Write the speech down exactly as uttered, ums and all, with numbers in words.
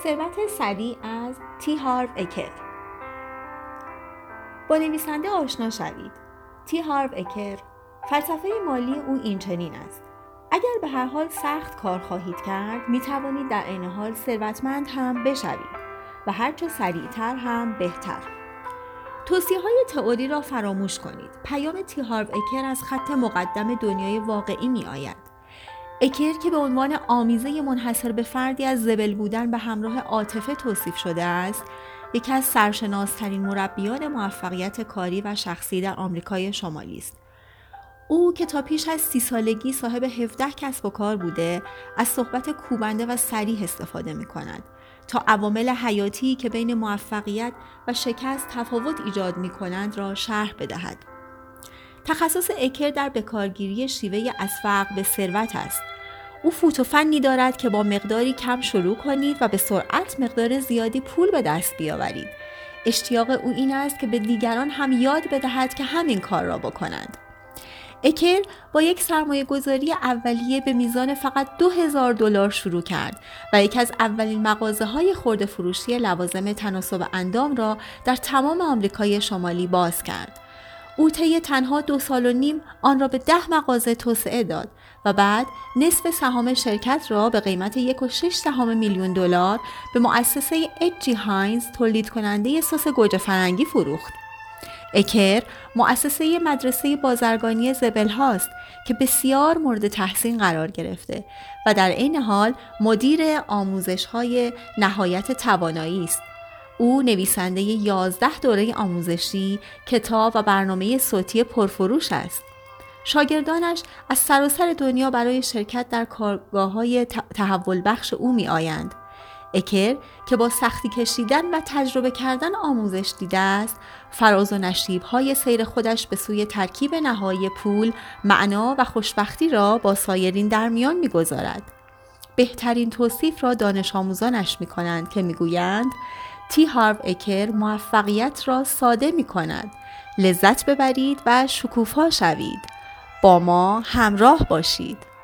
ثروت سریع از تی هارو اکر. با نویسنده آشنا شوید. تی هارو اکر فلسفه مالی او این چنین است: اگر به هر حال سخت کار خواهید کرد، می توانید در عین حال ثروتمند هم بشوید و هرچه سریعتر هم بهتر. توصیه های تئوری را فراموش کنید. پیام تی هارو اکر از خط مقدم دنیای واقعی می آید. اکر که به عنوان آمیزه منحصر به فردی از زبل بودن به همراه عاطفه توصیف شده است، یکی از سرشناس‌ترین مربیان موفقیت کاری و شخصی در آمریکای شمالی است. او که تا پیش از سی سالگی صاحب هفده کسب و کار بوده، از صحبت کوبنده و صریح استفاده می کند تا عوامل حیاتی که بین موفقیت و شکست تفاوت ایجاد می کنند را شرح بدهد. تخصص اکر در بکارگیری شیوه از فقر به ثروت است. او فوت و فنی دارد که با مقداری کم شروع کنید و به سرعت مقدار زیادی پول به دست بیاورید. اشتیاق او این است که به دیگران هم یاد بدهد که همین کار را بکنند. اکر با یک سرمایه گذاری اولیه به میزان فقط دو هزار دلار شروع کرد و یکی از اولین مغازه های خرده فروشی لوازم تناسب اندام را در تمام آمریکای شمالی باز کرد. او طی تنها دو سال و نیم آن را به ده مغازه توسعه داد و بعد نصف سهام شرکت را به قیمت یک و شش دهم میلیون دلار به مؤسسه اچ جی هاینز تولید کننده سس گوجه فرنگی فروخت. اکر مؤسسه مدرسه بازرگانی زبل هاست که بسیار مورد تحسین قرار گرفته و در عین حال مدیر آموزش های نهایت توانایی است. او نویسنده یازده دوره آموزشی، کتاب و برنامه صوتی پرفروش است. شاگردانش از سراسر دنیا برای شرکت در کارگاه‌های تحول بخش او می آیند. اکر که با سختی کشیدن و تجربه کردن آموزش دیده است، فراز و نشیب‌های سیر خودش به سوی ترکیب نهایی پول، معنا و خوشبختی را با سایرین در میان می‌گذارد. بهترین توصیف را دانش آموزانش می‌کنند که می‌گویند تی هارو اکر موفقیت را ساده می‌کند. لذت ببرید و شکوفا شوید. با ما همراه باشید.